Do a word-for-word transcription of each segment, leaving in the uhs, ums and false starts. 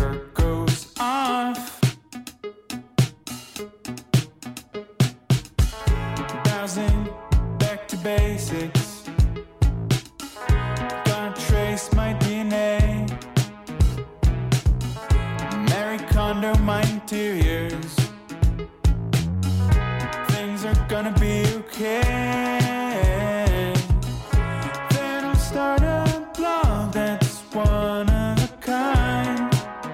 never goes off. Bouncing back to basics. Gonna trace my D N A. Marie Kondo, my interiors. Things are gonna be okay. Then I'll start a blog that's one of a kind.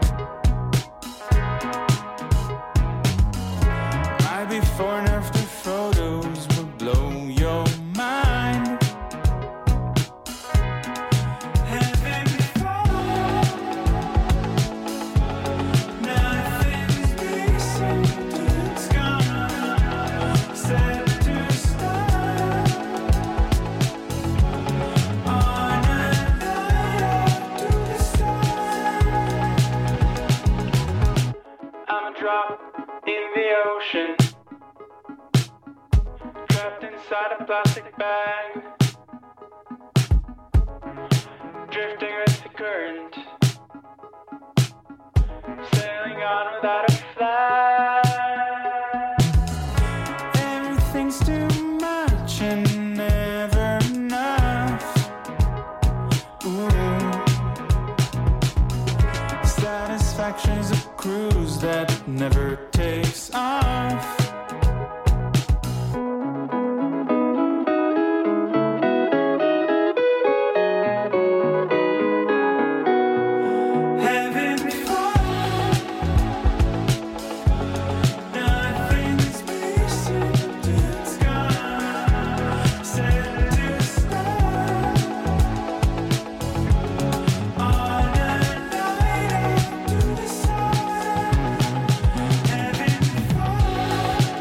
My before and after photos will blow your mind. Heaven before, nothing's decent, it's gone, set to start. On a night up to the sun. I'm a drop in the ocean, trapped inside a plastic bag, drifting with the current, sailing on without a flag. Everything's too much and never enough. Ooh. Satisfaction's a cruise that never takes off. Heaven before, nothing's decent, it's gone, set to start. On a night up to the sun. Heaven before,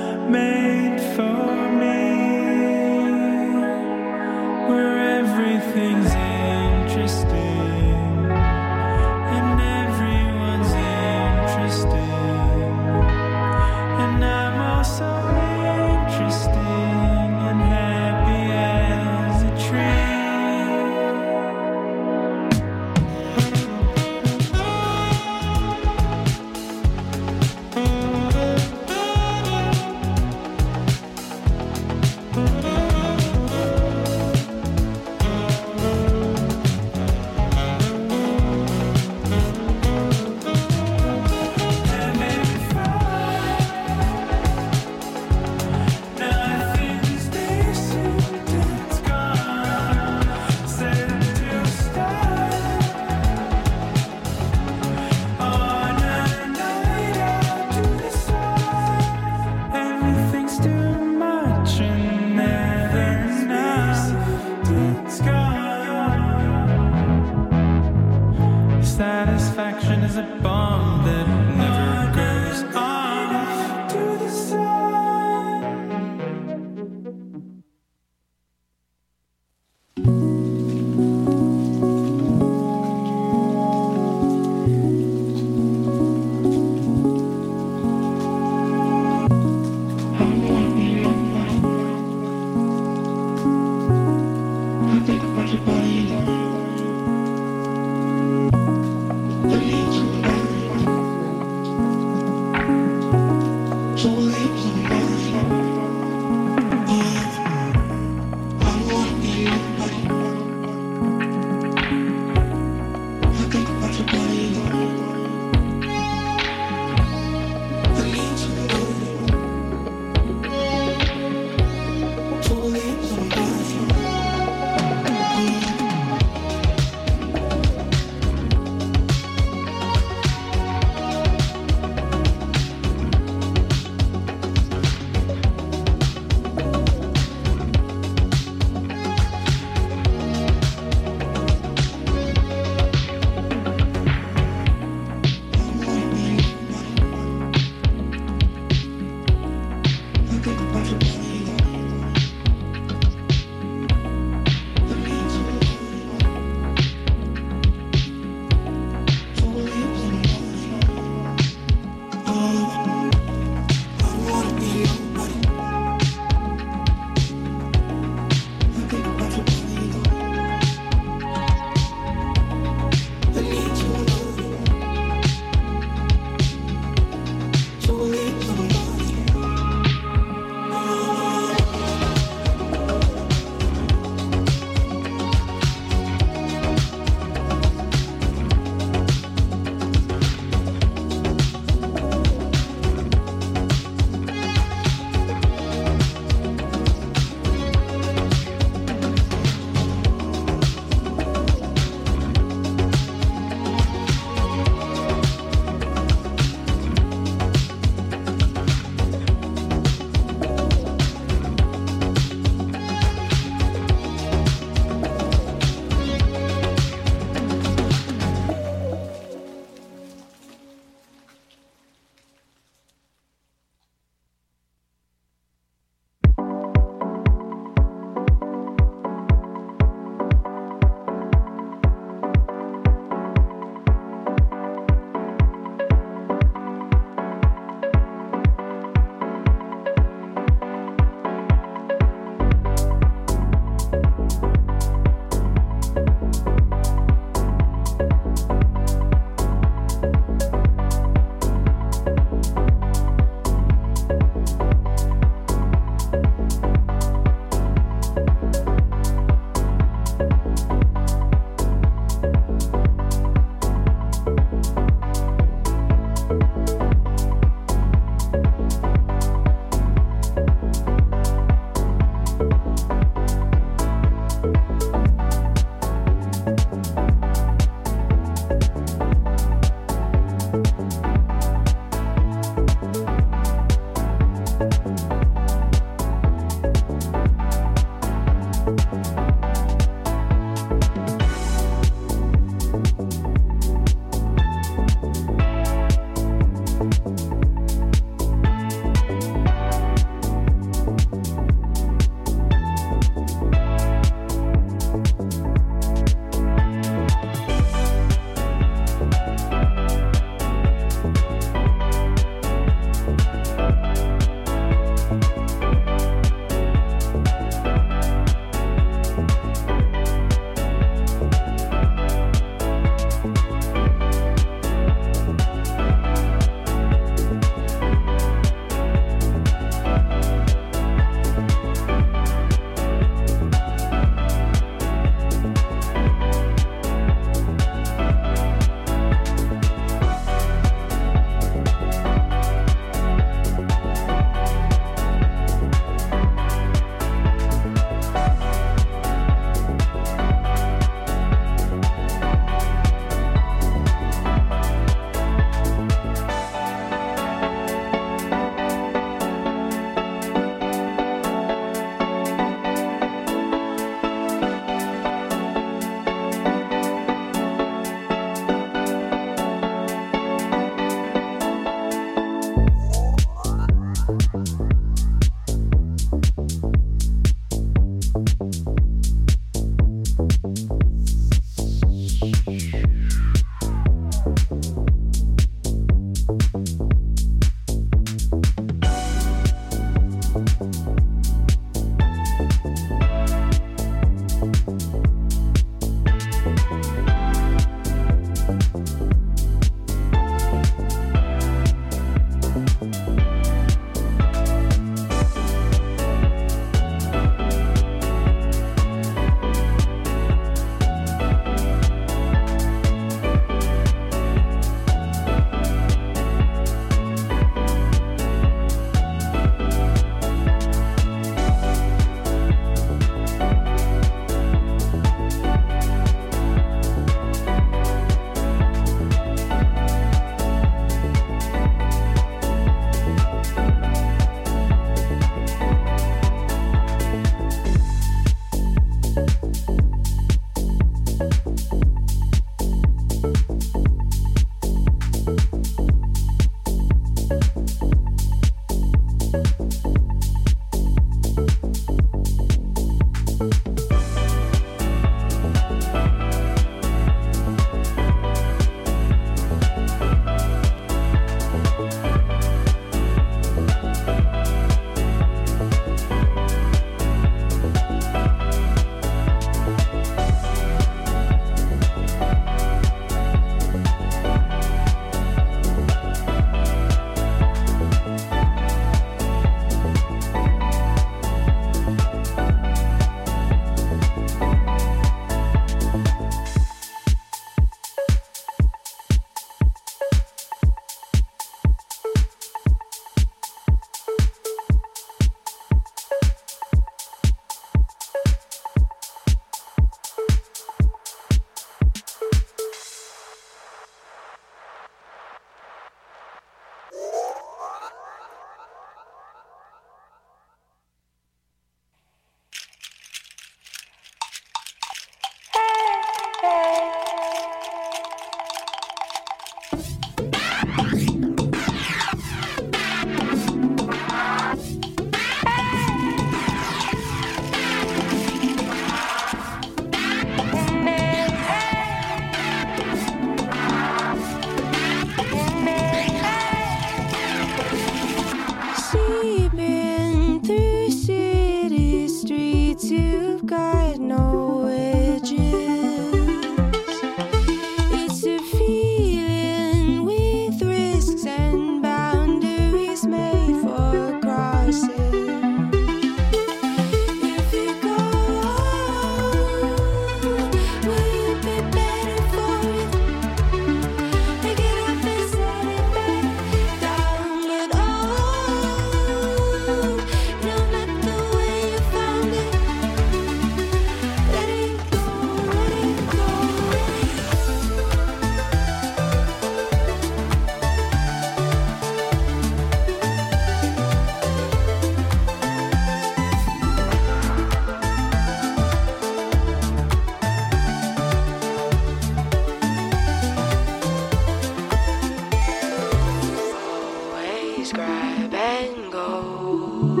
always grab and go,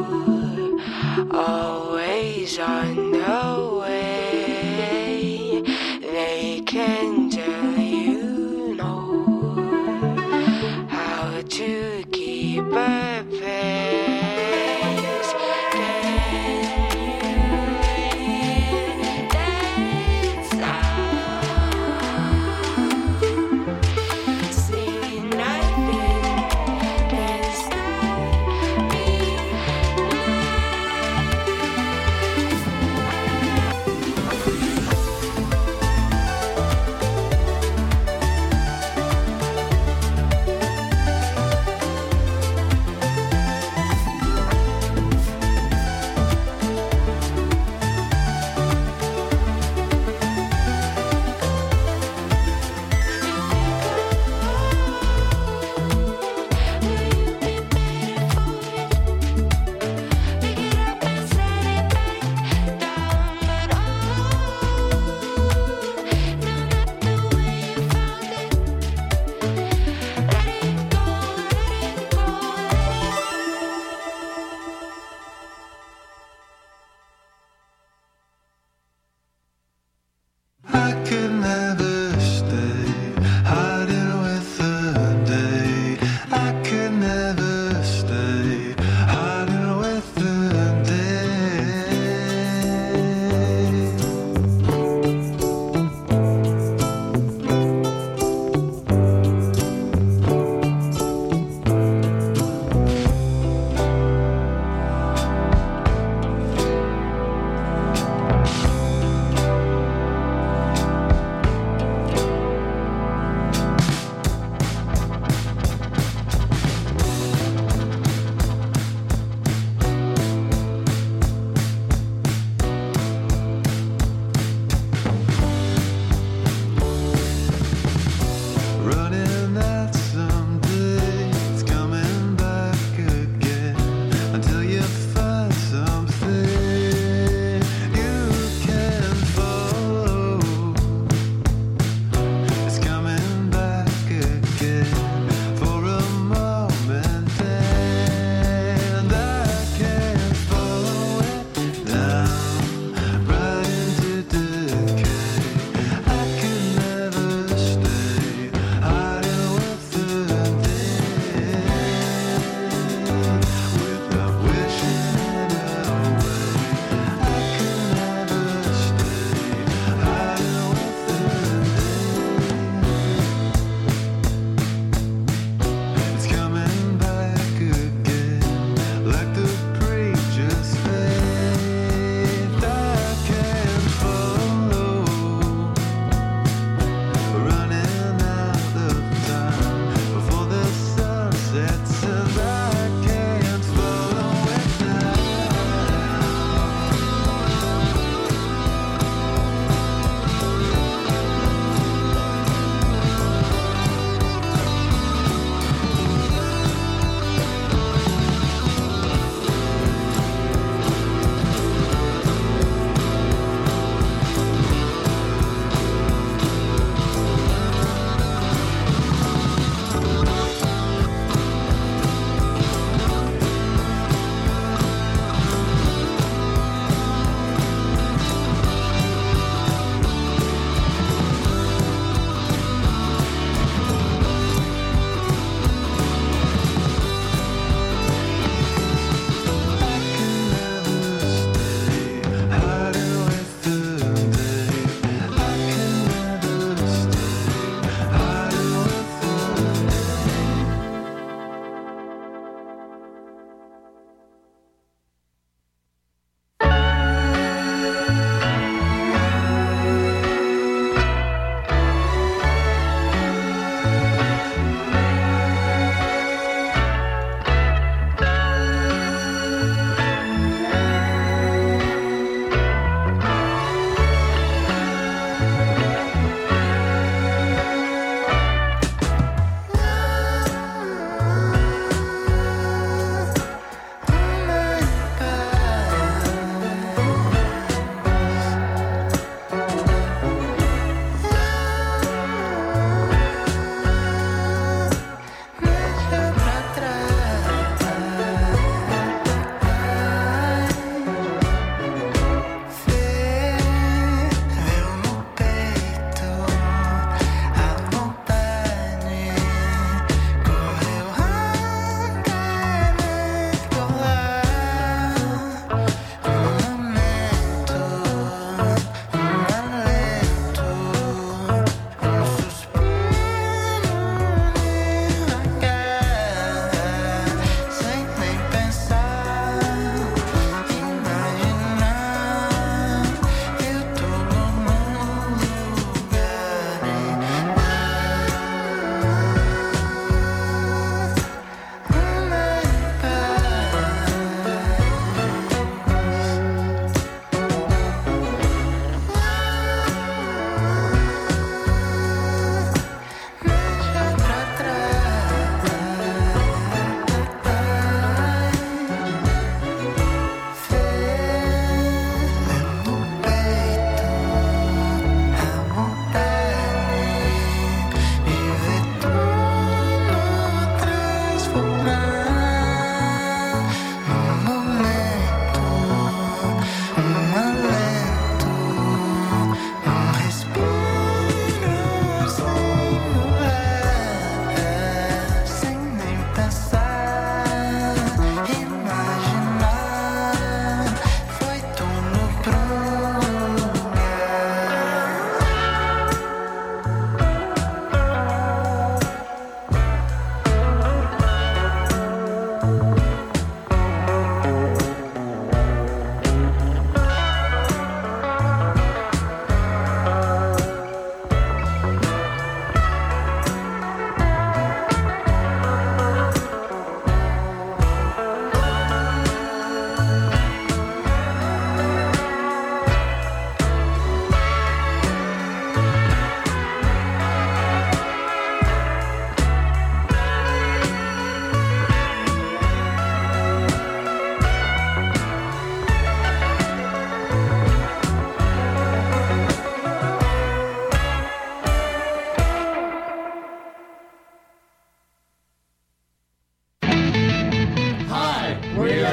always on the way. They can tell you know how to keep a pace. Can you dance out? See, nothing can stop me now.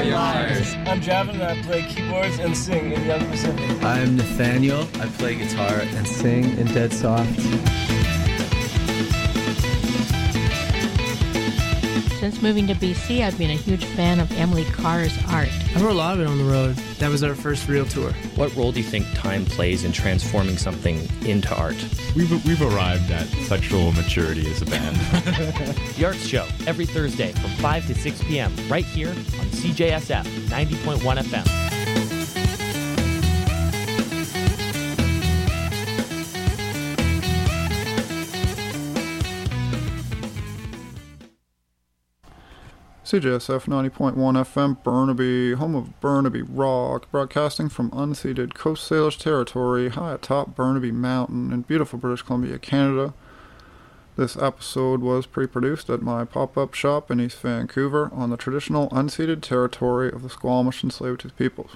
Your Hires. I'm Javin and I play keyboards and sing in Young Pacific. I'm Nathaniel. I play guitar and sing in Dead Soft. Since moving to B C, I've been a huge fan of Emily Carr's art. I wrote a lot of it on the road. That was our first real tour. What role do you think time plays in transforming something into art? We've, we've arrived at sexual maturity as a band. The Arts Show, every Thursday from five to six p.m. right here on C J S F ninety point one F M. C J S F ninety point one F M, Burnaby, home of Burnaby Rock, broadcasting from unceded Coast Salish territory high atop Burnaby Mountain in beautiful British Columbia, Canada. This episode was pre-produced at my pop-up shop in East Vancouver on the traditional unceded territory of the Squamish and Tsleil-Waututh peoples.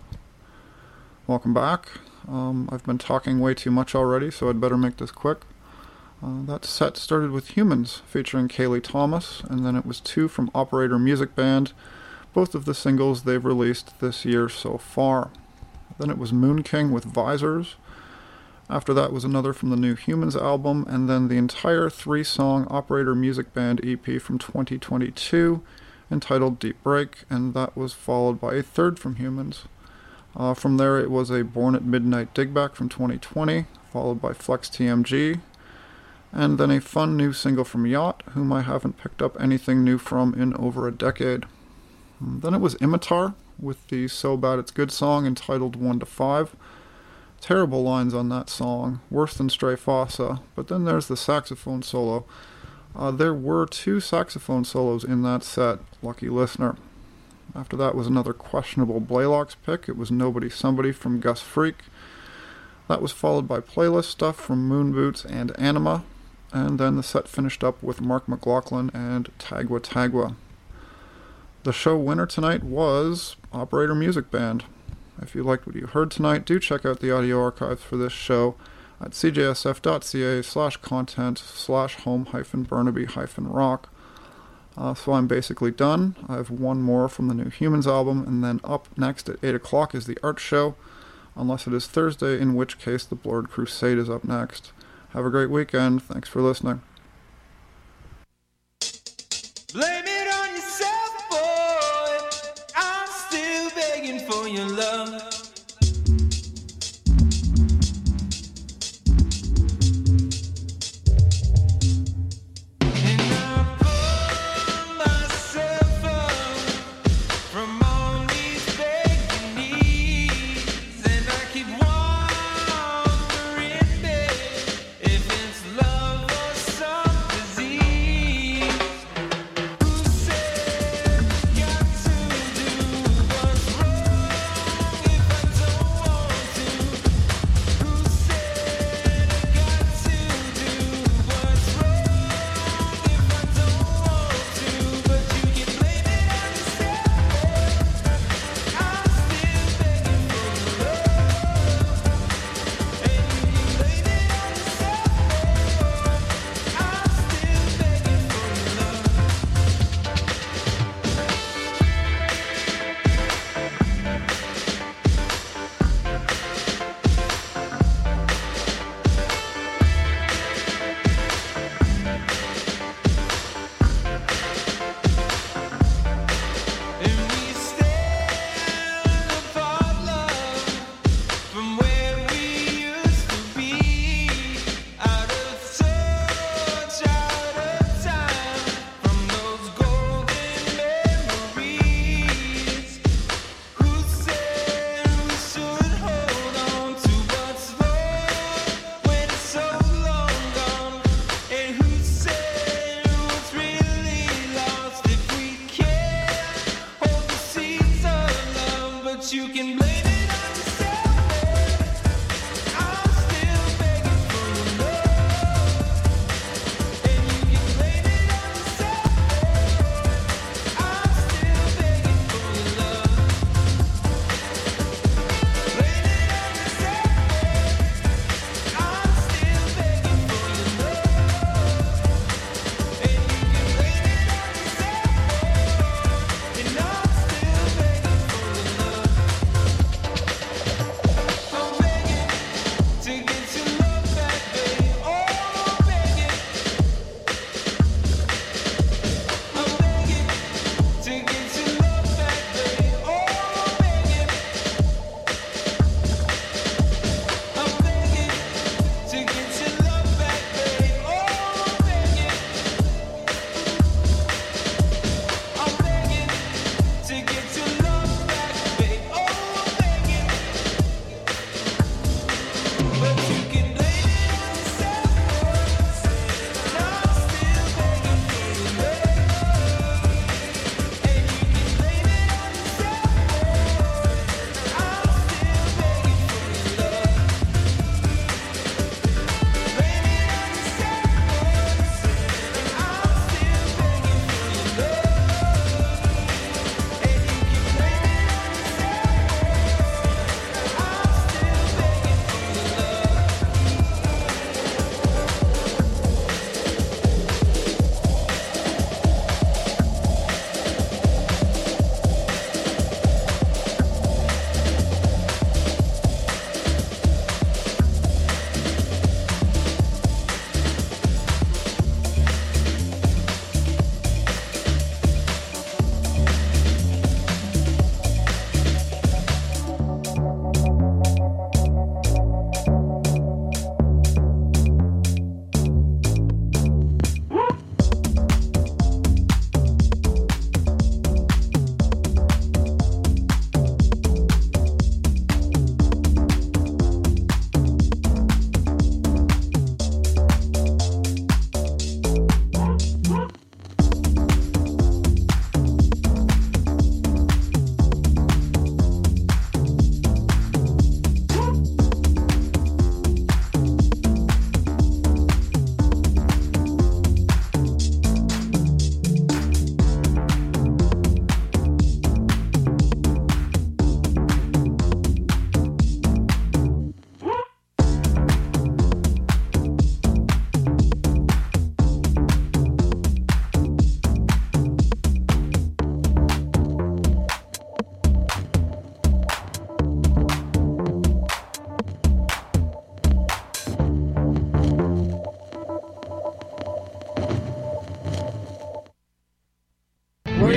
Welcome back. Um, I've been talking way too much already, so I'd better make this quick. Uh, that set started with Humans, featuring Kaylee Thomas, and then it was two from Operator Music Band, both of the singles they've released this year so far. Then it was Moon King with Visors. After that was another from the new Humans album, and then the entire three-song Operator Music Band E P from twenty twenty-two, entitled Deep Break, and that was followed by a third from Humans. Uh, from there it was a Born at Midnight Digback from twenty twenty, followed by Flex T M G, and then a fun new single from Yacht, whom I haven't picked up anything new from in over a decade. Then it was Imitar, with the So Bad It's Good song entitled one to five. Terrible lines on that song, worse than Stray Fossa, but then there's the saxophone solo. Uh, there were two saxophone solos in that set, lucky listener. After that was another questionable Blaylock's pick. It was Nobody Somebody from Gus Freak. That was followed by playlist stuff from Moon Boots and Anima. And then the set finished up with Mark McLaughlin and Tagua Tagua. The show winner tonight was Operator Music Band. If you liked what you heard tonight, do check out the audio archives for this show at cjsf.ca slash content slash home hyphen Burnaby hyphen rock. Uh, so I'm basically done. I have one more from the new Humans album, and then up next at eight o'clock is the art show, unless it is Thursday, in which case the Blurred Crusade is up next. Have a great weekend. Thanks for listening. Blame it on yourself, boy. I'm still begging for your love. And I pull myself up from on these begging knees, and I keep wondering, babe, if it's love or some disease. Who said I got to do what's wrong if I don't want to? Who said I got to do what's wrong if I don't want to? But you can blame it on yourself. I'm still begging for love, and you can blame it on yourself. I'm still begging for love. And we stand apart, love, from where we used to be, out of touch, out of time, from those golden memories. Who said we should hold on to what's lost when it's so long gone? And who said what's really lost if we can't hold the seeds of love? But you can